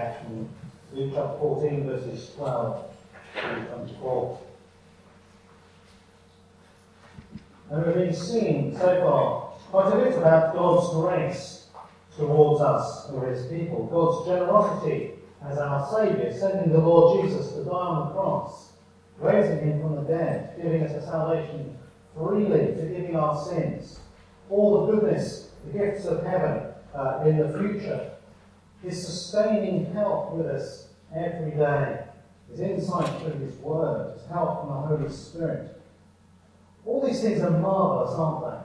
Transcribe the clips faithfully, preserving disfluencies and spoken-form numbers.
out from Luke chapter fourteen, verses twelve to twenty-four. And we've been singing so far quite a bit about God's grace towards us, or His people, God's generosity as our Saviour, sending the Lord Jesus to die on the cross, raising Him from the dead, giving us a salvation freely, forgiving our sins, all the goodness, the gifts of heaven uh, in the future, His sustaining help with us every day, His insight through His Word, His help from the Holy Spirit. All these things are marvellous, aren't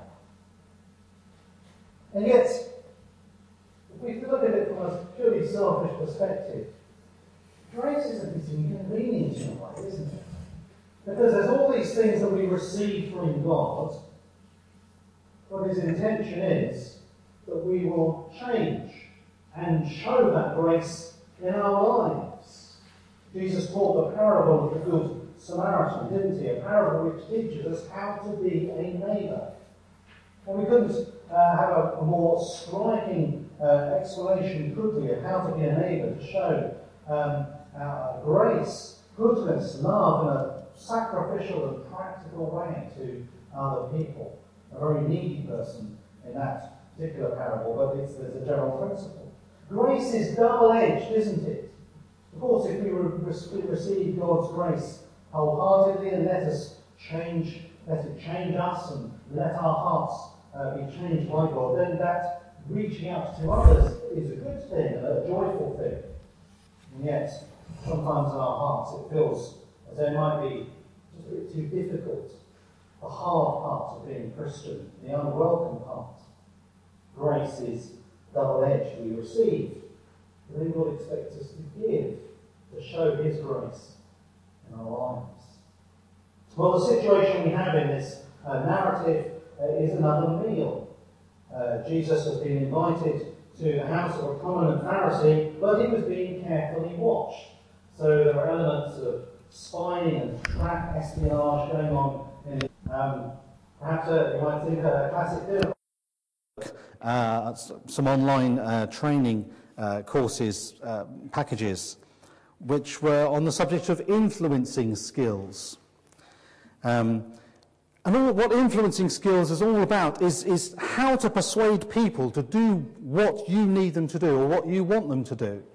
they? And yet, if we look at it from a purely selfish perspective, grace is a bit inconvenient in a way, isn't it? Because there's all these things that we receive from God, but His intention is that we will change and show that grace in our lives. Jesus taught the parable of the Good Samaritan, didn't he? A parable which teaches us how to be a neighbour. And we couldn't uh, have a, a more striking uh, explanation, could we, of how to be a neighbour, to show um, our grace, goodness, love in a sacrificial and practical way to other people. A very needy person in that particular parable, but it's, there's a general principle. Grace is double-edged, isn't it? Of course, if we re- receive God's grace wholeheartedly and let us change, let it change us and let our hearts uh, be changed by God, then that reaching out to others is a good thing, a joyful thing. And yet, sometimes in our hearts it feels as though it might be just a bit too difficult. The hard part of being Christian, the unwelcome part. Grace is double-edged. We receive, but then God expects us to give, to show His grace in our lives. Well, the situation we have in this uh, narrative uh, is another meal. Uh, Jesus has been invited to the house of a prominent Pharisee, but he was being carefully watched. So there are elements of spying and trap espionage going on. In, um, perhaps uh, you might think a classic film. Uh, some online uh, training uh, courses, uh, packages, which were on the subject of influencing skills. Um, and all, what influencing skills is all about is, is how to persuade people to do what you need them to do or what you want them to do.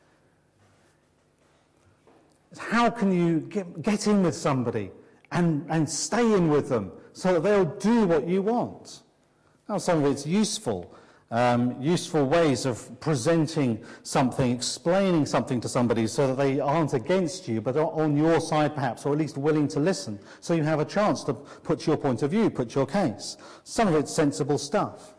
How can you get, get in with somebody and, and stay in with them so that they'll do what you want? Now, some of it's useful. Um, useful ways of presenting something, explaining something to somebody so that they aren't against you, but are on your side perhaps, or at least willing to listen, so you have a chance to put your point of view, put your case. Some of it's sensible stuff.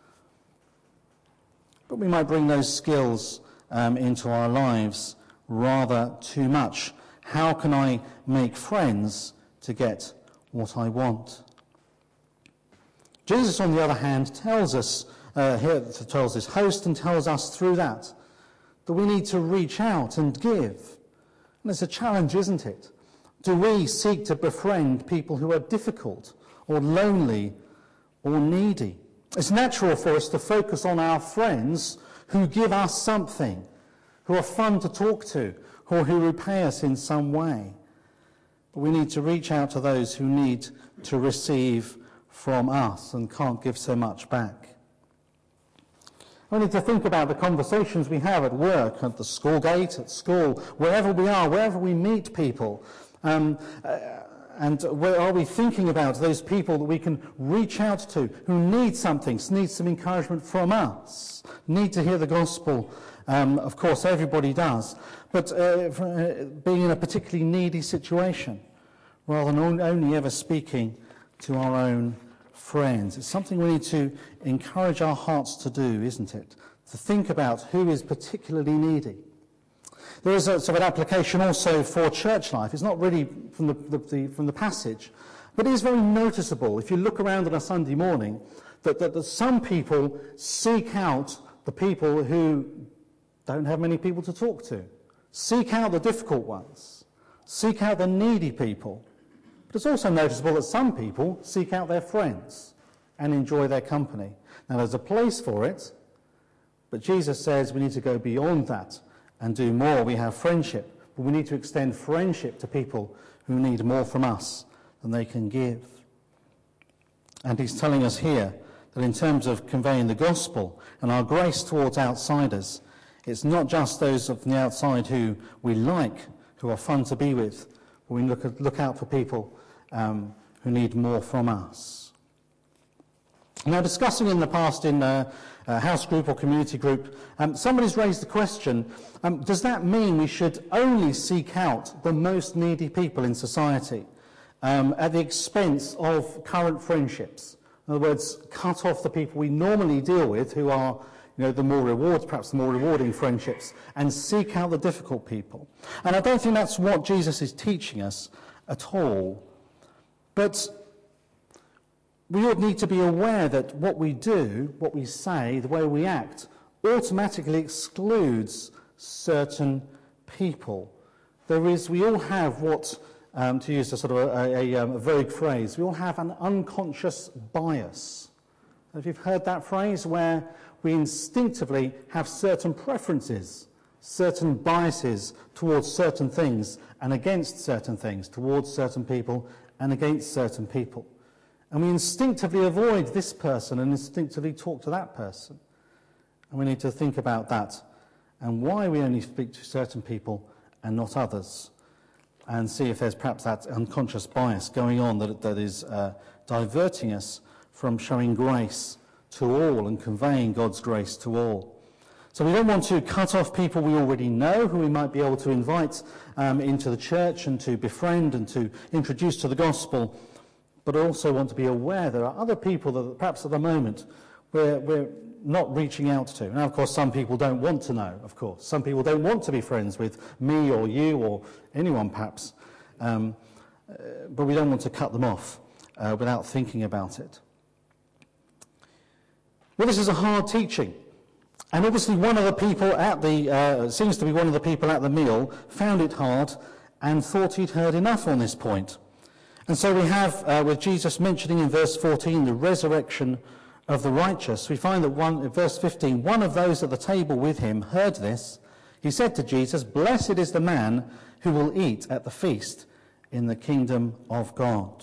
But we might bring those skills um, into our lives rather too much. How can I make friends to get what I want? Jesus, on the other hand, tells us Uh, here tells his host and tells us through that that we need to reach out and give. And it's a challenge, isn't it? Do we seek to befriend people who are difficult or lonely or needy? It's natural for us to focus on our friends who give us something, who are fun to talk to, or who repay us in some way. But we need to reach out to those who need to receive from us and can't give so much back. We need to think about the conversations we have at work, at the school gate, at school, wherever we are, wherever we meet people. Um, uh, and where are we thinking about those people that we can reach out to who need something, need some encouragement from us, need to hear the gospel? Um, of course, everybody does. But uh, for, uh, being in a particularly needy situation, rather than only ever speaking to our own friends. It's something we need to encourage our hearts to do, isn't it? To think about who is particularly needy. There is a sort of an application also for church life. It's not really from the, the, the, from the passage, but it is very noticeable if you look around on a Sunday morning that, that, that some people seek out the people who don't have many people to talk to. Seek out the difficult ones. Seek out the needy people. But it's also noticeable that some people seek out their friends and enjoy their company. Now, there's a place for it, but Jesus says we need to go beyond that and do more. We have friendship, but we need to extend friendship to people who need more from us than they can give. And he's telling us here that in terms of conveying the gospel and our grace towards outsiders, it's not just those from the outside who we like, who are fun to be with, but we look, at, look out for people um, who need more from us. Now, discussing in the past in a, a house group or community group, um, somebody's raised the question, um, does that mean we should only seek out the most needy people in society um, at the expense of current friendships? In other words, cut off the people we normally deal with who are, you know, the more rewards, perhaps the more rewarding friendships, and seek out the difficult people. And I don't think that's what Jesus is teaching us at all. But we ought need to be aware that what we do, what we say, the way we act, automatically excludes certain people. There is, we all have what, um, to use a sort of a, a, a, a vogue phrase, we all have an unconscious bias. Have you heard that phrase, where we instinctively have certain preferences, certain biases towards certain things and against certain things, towards certain people and against certain people. And we instinctively avoid this person and instinctively talk to that person. And we need to think about that and why we only speak to certain people and not others, and see if there's perhaps that unconscious bias going on that, that is uh, diverting us from showing grace to all and conveying God's grace to all. So we don't want to cut off people we already know who we might be able to invite um, into the church and to befriend and to introduce to the gospel, but also want to be aware there are other people that perhaps at the moment we're, we're not reaching out to. Now, of course, some people don't want to know, of course. Some people don't want to be friends with me or you or anyone perhaps, um, uh, but we don't want to cut them off uh, without thinking about it. Well, this is a hard teaching. And obviously one of the people at the, uh, seems to be one of the people at the meal, found it hard and thought he'd heard enough on this point. And so we have, uh, with Jesus mentioning in verse fourteen, the resurrection of the righteous, we find that one, in verse fifteen, one of those at the table with him heard this. He said to Jesus, "Blessed is the man who will eat at the feast in the kingdom of God."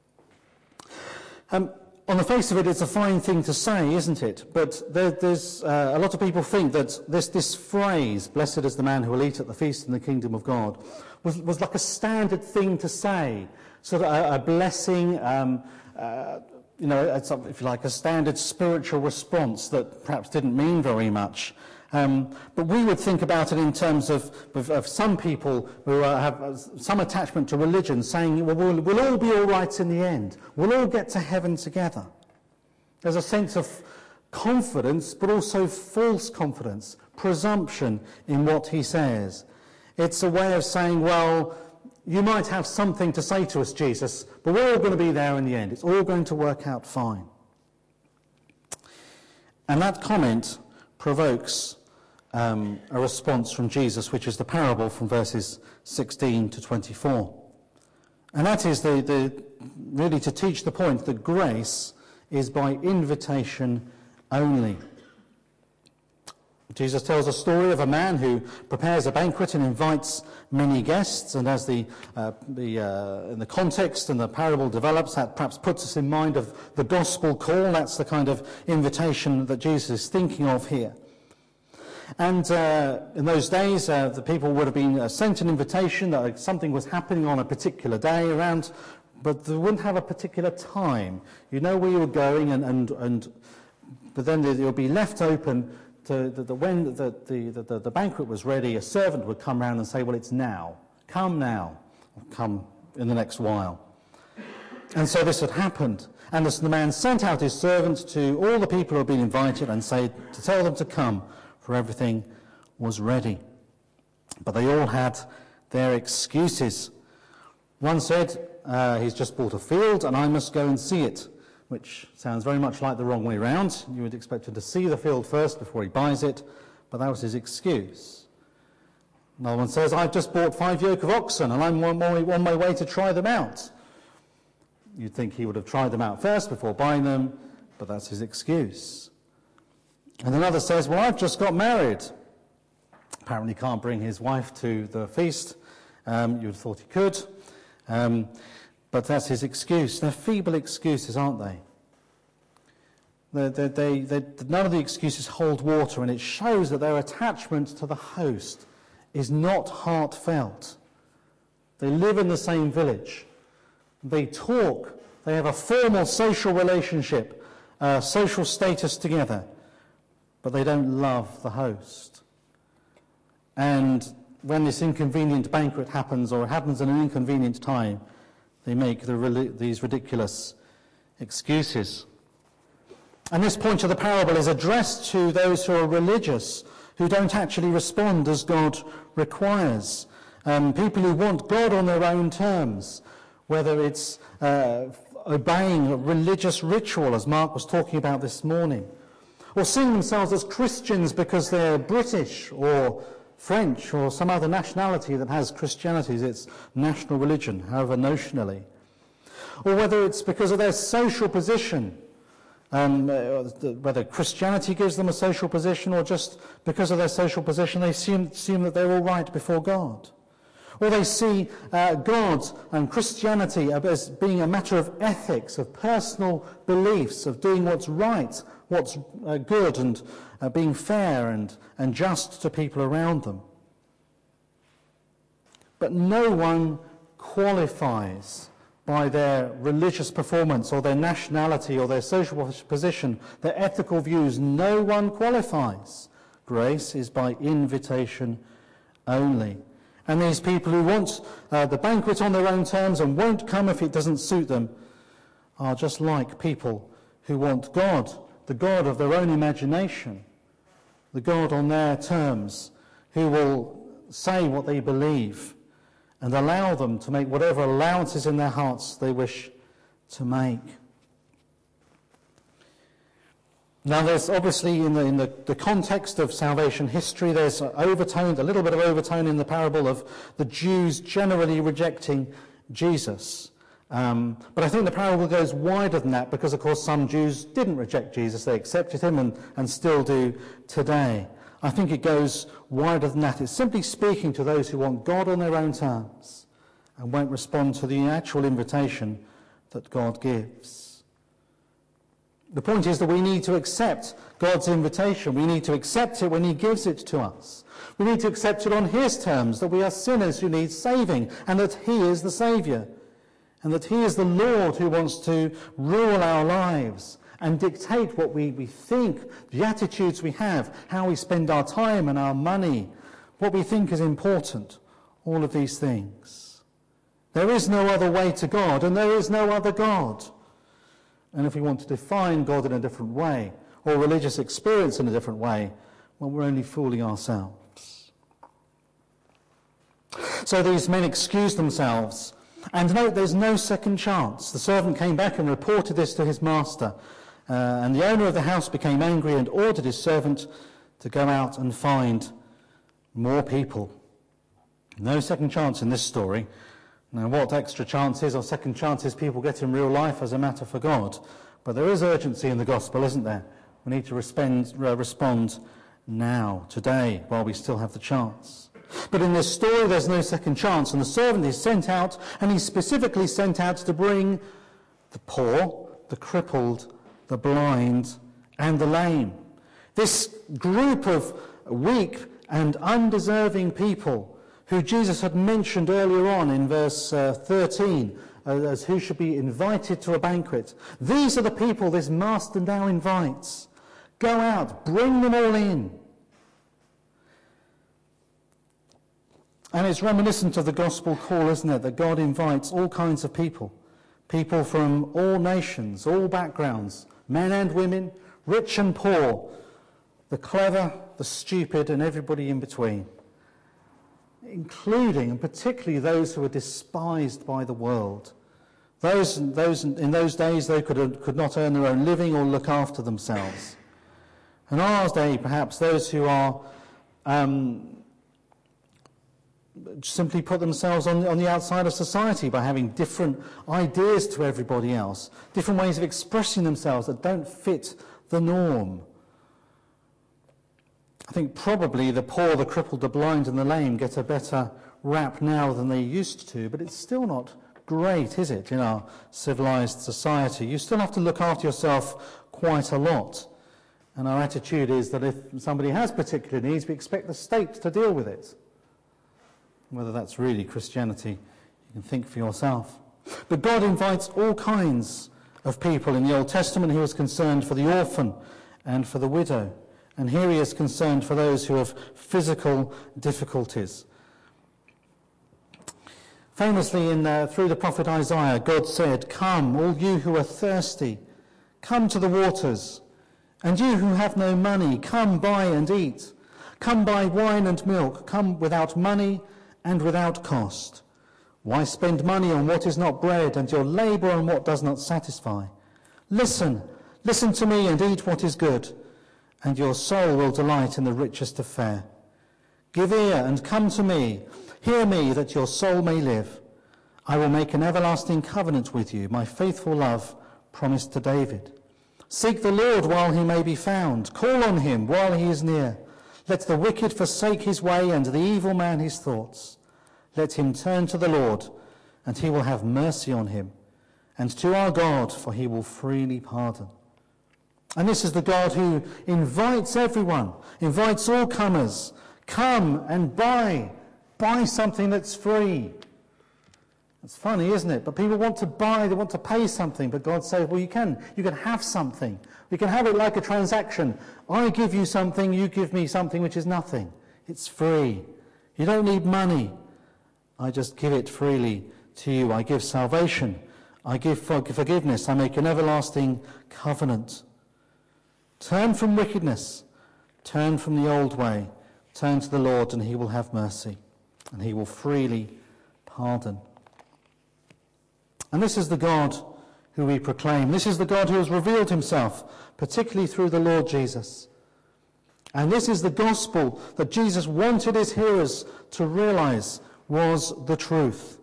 Um, On the face of it, it's a fine thing to say, isn't it? But there, there's uh, a lot of people think that this, this phrase, "Blessed is the man who will eat at the feast in the kingdom of God," was, was like a standard thing to say, sort of a, a blessing, um, uh, you know, it's, if you like, a standard spiritual response that perhaps didn't mean very much. Um, but we would think about it in terms of, of, of some people who uh, have uh, some attachment to religion, saying, well, well, we'll all be all right in the end. We'll all get to heaven together. There's a sense of confidence, but also false confidence, presumption in what he says. It's a way of saying, well, you might have something to say to us, Jesus, but we're all going to be there in the end. It's all going to work out fine. And that comment provokes Um, a response from Jesus, which is the parable from verses sixteen to twenty-four. And that is the, the really to teach the point that grace is by invitation only. Jesus tells a story of a man who prepares a banquet and invites many guests, and as the, uh, the, uh, in the context and the parable develops, that perhaps puts us in mind of the gospel call. That's the kind of invitation that Jesus is thinking of here. And uh, in those days, uh, the people would have been uh, sent an invitation that something was happening on a particular day around, but they wouldn't have a particular time. You know where you were going, and, and, and but then it would be left open to the, the, when the, the, the, the banquet was ready. A servant would come round and say, "Well, it's now. Come now. Come in the next while." And so this had happened. And the man sent out his servant to all the people who had been invited and say to tell them to come, for everything was ready. But they all had their excuses. One said, uh, he's just bought a field and I must go and see it, which sounds very much like the wrong way round. You would expect him to see the field first before he buys it, but that was his excuse. Another one says, "I've just bought five yoke of oxen and I'm on my, on my way to try them out." You'd think he would have tried them out first before buying them, but that's his excuse. And another says, "Well, I've just got married. apparently can't bring his wife to the feast. Um, you would have thought he could. Um, but that's his excuse. They're feeble excuses, aren't they? They, they, they, they, none of the excuses hold water, and it shows that their attachment to the host is not heartfelt. They live in the same village. They talk. They have a formal social relationship, uh, social status together, but they don't love the host. And when this inconvenient banquet happens, or it happens in an inconvenient time, they make the, these ridiculous excuses. And this point of the parable is addressed to those who are religious, who don't actually respond as God requires. Um, people who want God on their own terms, whether it's uh, obeying a religious ritual, as Mark was talking about this morning, or seeing themselves as Christians because they're British or French or some other nationality that has Christianity as its national religion, however notionally, or whether it's because of their social position, um, whether Christianity gives them a social position, or just because of their social position they assume, assume that they're all right before God. Or they see uh, God and Christianity as being a matter of ethics, of personal beliefs, of doing what's right, what's uh, good, and uh, being fair and, and just to people around them. But no one qualifies by their religious performance or their nationality or their social position, their ethical views. No one qualifies. Grace is by invitation only. And these people who want uh, the banquet on their own terms and won't come if it doesn't suit them are just like people who want God, the God of their own imagination, the God on their terms, who will say what they believe and allow them to make whatever allowances in their hearts they wish to make. Now, there's obviously, in the, in the, the context of salvation history, there's overtone, a little bit of overtone in the parable of the Jews generally rejecting Jesus. Um, but I think the parable goes wider than that because, of course, some Jews didn't reject Jesus. They accepted him and, and still do today. I think it goes wider than that. It's simply speaking to those who want God on their own terms and won't respond to the actual invitation that God gives. The point is that we need to accept God's invitation. We need to accept it when he gives it to us. We need to accept it on his terms, that we are sinners who need saving, and that he is the Saviour, and that he is the Lord who wants to rule our lives and dictate what we, we think, the attitudes we have, how we spend our time and our money, what we think is important, all of these things. There is no other way to God, and there is no other God. And if we want to define God in a different way, or religious experience in a different way, well, we're only fooling ourselves. So these men excused themselves. And note, there's no second chance. The servant came back and reported this to his master. Uh, and the owner of the house became angry and ordered his servant to go out and find more people. No second chance in this story. Now, what extra chances or second chances people get in real life is a matter for God. But there is urgency in the gospel, isn't there? We need to respond, uh, respond now, today, while we still have the chance. But in this story, there's no second chance. And the servant is sent out, and he's specifically sent out to bring the poor, the crippled, the blind, and the lame. This group of weak and undeserving people who Jesus had mentioned earlier on in verse uh, thirteen, uh, as who should be invited to a banquet. These are the people this master now invites. Go out, bring them all in. And it's reminiscent of the gospel call, isn't it, that God invites all kinds of people. People from all nations, all backgrounds, men and women, rich and poor, the clever, the stupid, and everybody in between. Including and particularly those who are despised by the world. Those, those in those days, they could, could not earn their own living or look after themselves. In our day, perhaps, those who are um, simply put themselves on, on the outside of society by having different ideas to everybody else, different ways of expressing themselves that don't fit the norm. I think probably the poor, the crippled, the blind and the lame get a better rap now than they used to, but it's still not great, is it, in our civilized society? You still have to look after yourself quite a lot. And our attitude is that if somebody has particular needs, we expect the state to deal with it. Whether that's really Christianity, you can think for yourself. But God invites all kinds of people. In the Old Testament, he was concerned for the orphan and for the widow. And here he is concerned for those who have physical difficulties. Famously, in, uh, through the prophet Isaiah, God said, "Come, all you who are thirsty, come to the waters. And you who have no money, come buy and eat. Come buy wine and milk. Come without money and without cost. Why spend money on what is not bread, and your labour on what does not satisfy? Listen, listen to me and eat what is good, and your soul will delight in the richest of fare. Give ear and come to me. Hear me, that your soul may live. I will make an everlasting covenant with you, my faithful love promised to David. Seek the Lord while he may be found. Call on him while he is near. Let the wicked forsake his way, and the evil man his thoughts. Let him turn to the Lord, and he will have mercy on him, and to our God, for he will freely pardon." And this is the God who invites everyone, invites all comers. Come and buy. Buy something that's free. It's funny, isn't it? But people want to buy, they want to pay something, but God says, well, you can. You can have something. You can have it like a transaction. I give you something, you give me something which is nothing. It's free. You don't need money. I just give it freely to you. I give salvation. I give forgiveness. I make an everlasting covenant. Turn from wickedness. Turn from the old way. Turn to the Lord, and he will have mercy, and he will freely pardon. And this is the God who we proclaim. This is the God who has revealed himself, particularly through the Lord Jesus. And this is the gospel that Jesus wanted his hearers to realize was the truth.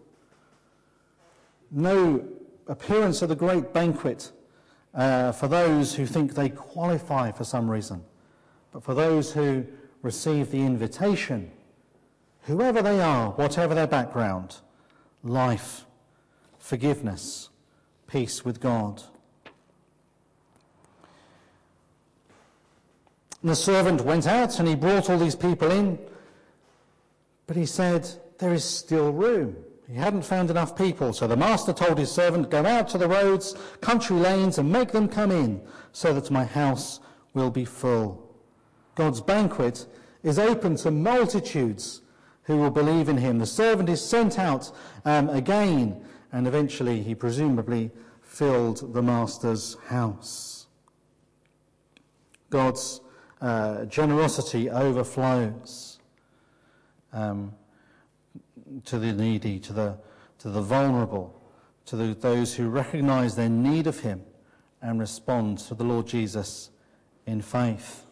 No appearance at the great banquet uh, for those who think they qualify for some reason, but for those who receive the invitation, whoever they are, whatever their background, life, forgiveness, peace with God. And the servant went out and he brought all these people in, but he said, there is still room. He hadn't found enough people, so the master told his servant, go out to the roads, country lanes, and make them come in, so that my house will be full. God's banquet is open to multitudes who will believe in him. The servant is sent out um, again, and eventually he presumably filled the master's house. God's uh, generosity overflows um, to the needy, to the, to the vulnerable, to the, those who recognize their need of him and respond to the Lord Jesus in faith.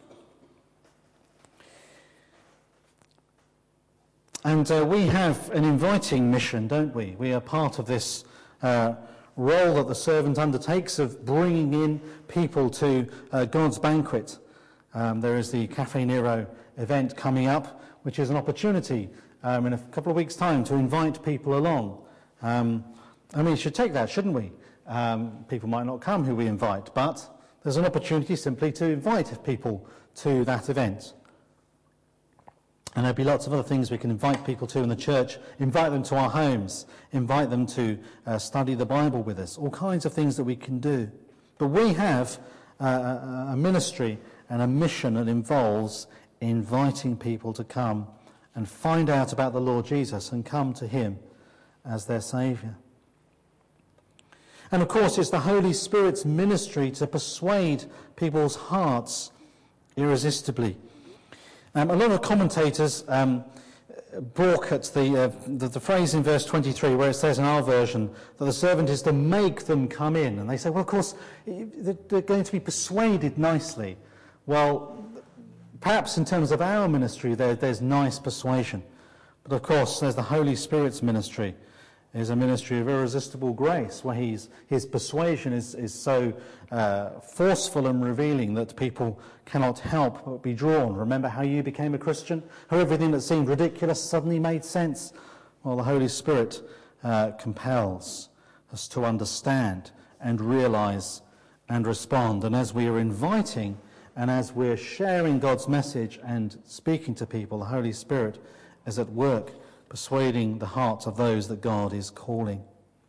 And uh, we have an inviting mission, don't we? We are part of this uh, role that the servant undertakes of bringing in people to uh, God's banquet. Um, there is the Caffè Nero event coming up, which is an opportunity um, in a couple of weeks' time to invite people along. Um, I mean, we should take that, shouldn't we? Um, people might not come who we invite, but there's an opportunity simply to invite people to that event. And there'll be lots of other things we can invite people to in the church, invite them to our homes, invite them to uh, study the Bible with us, all kinds of things that we can do. But we have uh, a ministry and a mission that involves inviting people to come and find out about the Lord Jesus and come to him as their Saviour. And of course, it's the Holy Spirit's ministry to persuade people's hearts irresistibly. Um, a lot of commentators um, balk at the, uh, the, the phrase in verse twenty-three where it says in our version that the servant is to make them come in. And they say, well, of course, they're going to be persuaded nicely. Well, perhaps in terms of our ministry, there, there's nice persuasion. But of course, there's the Holy Spirit's ministry is a ministry of irresistible grace, where he's, his persuasion is, is so uh, forceful and revealing that people cannot help but be drawn. Remember how you became a Christian? How everything that seemed ridiculous suddenly made sense? Well, the Holy Spirit uh, compels us to understand and realise and respond. And as we are inviting and as we're sharing God's message and speaking to people, the Holy Spirit is at work persuading the hearts of those that God is calling.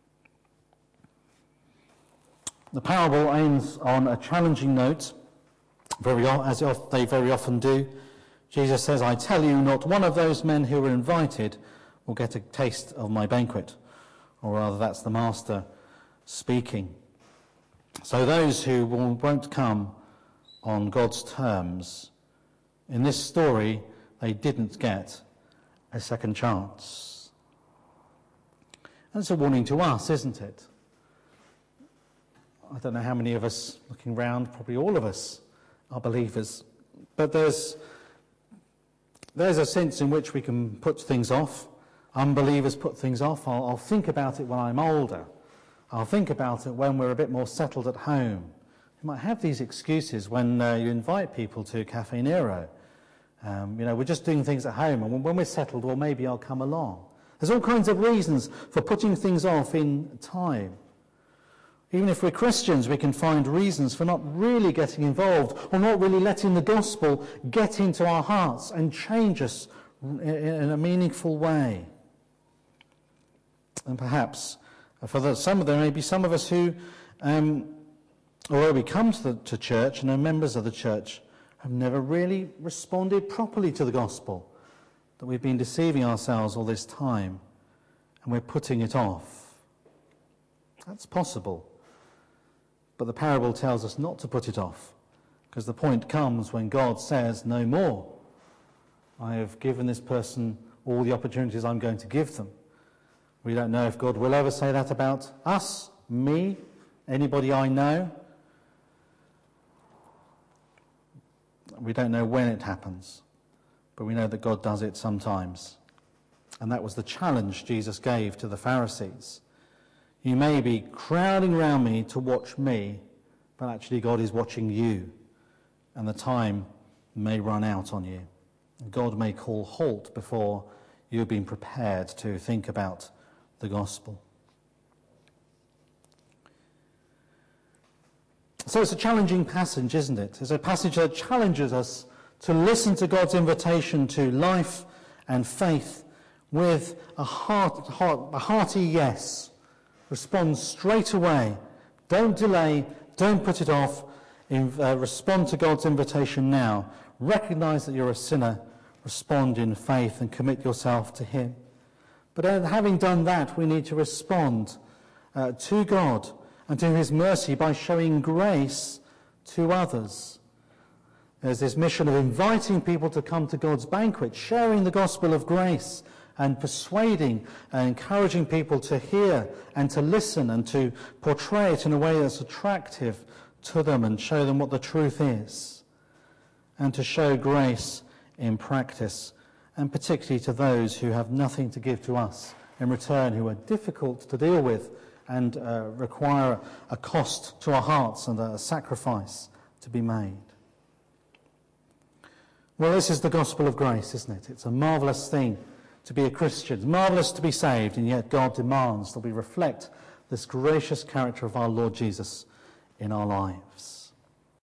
The parable aims on a challenging note, very as they very often do. Jesus says, I tell you, not one of those men who were invited will get a taste of my banquet. Or rather, that's the master speaking. So those who won't come on God's terms, in this story, they didn't get a second chance. That's a warning to us, isn't it? I don't know how many of us looking round, probably all of us are believers, but there's there's a sense in which we can put things off. Unbelievers put things off. I'll, I'll think about it when I'm older. I'll think about it when we're a bit more settled at home. You might have these excuses when uh, you invite people to Cafe Nero. Um, you know, we're just doing things at home, and when we're settled, well, maybe I'll come along. There's all kinds of reasons for putting things off in time. Even if we're Christians, we can find reasons for not really getting involved, or not really letting the gospel get into our hearts and change us in a meaningful way. And perhaps for the, some of there may be some of us who, um, although we come to, the, to church and are members of the church, have never really responded properly to the gospel, that we've been deceiving ourselves all this time and we're putting it off. That's possible. But the parable tells us not to put it off, because the point comes when God says, no more. I have given this person all the opportunities I'm going to give them. We don't know if God will ever say that about us, me, anybody I know. We don't know when it happens, but we know that God does it sometimes. And that was the challenge Jesus gave to the Pharisees. You may be crowding around me to watch me, but actually God is watching you, and the time may run out on you. God may call halt before you've been prepared to think about the gospel. So it's a challenging passage, isn't it? It's a passage that challenges us to listen to God's invitation to life and faith with a, heart, heart, a hearty yes. Respond straight away. Don't delay. Don't put it off. In, uh, respond to God's invitation now. Recognize that you're a sinner. Respond in faith and commit yourself to Him. But uh, having done that, we need to respond uh, to God and to His mercy by showing grace to others. There's this mission of inviting people to come to God's banquet, sharing the gospel of grace and persuading and encouraging people to hear and to listen and to portray it in a way that's attractive to them and show them what the truth is. And to show grace in practice, and particularly to those who have nothing to give to us in return, who are difficult to deal with and uh, require a cost to our hearts and a sacrifice to be made. Well, this is the gospel of grace, isn't it? It's a marvellous thing to be a Christian. It's marvellous to be saved, and yet God demands that we reflect this gracious character of our Lord Jesus in our lives.